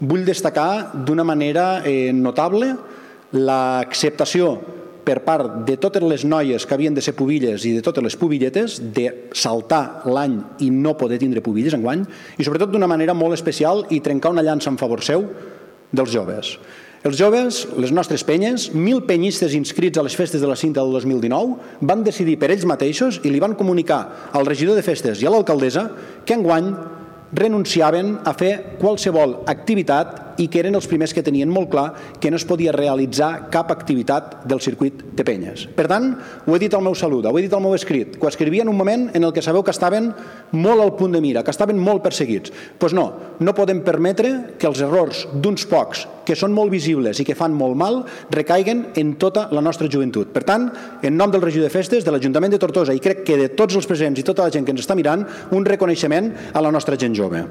Vull destacar d'una manera notable l'acceptació per part de totes les noies que havien de ser pubilles i de totes les pubilletes de saltar l'any i no poder tindre pubilles enguany, i sobretot d'una manera molt especial i trencar una llança en favor seu dels joves. Els joves, les nostres penyes, 1.000 penyistes inscrits a les festes de la Cinta del 2019, van decidir per ells mateixos i li van comunicar al regidor de festes i a l'alcaldessa que enguany renunciaven a fer qualsevol activitat i que eren els primers que tenien molt clar que no es podia realitzar cap activitat del circuit de penyes. Per tant, ho he dit al meu salut, ho he dit al meu escrit, que ho escrivia en un moment en el que sabeu que estaven molt al punt de mira, que estaven molt perseguits. Doncs no podem permetre que els errors d'uns pocs, que són molt visibles i que fan molt mal, recaiguen en tota la nostra joventut. Per tant, en nom del regidor de festes, de l'Ajuntament de Tortosa i crec que de tots els presents i tota la gent que ens està mirant, un reconeixement a la nostra gent jove.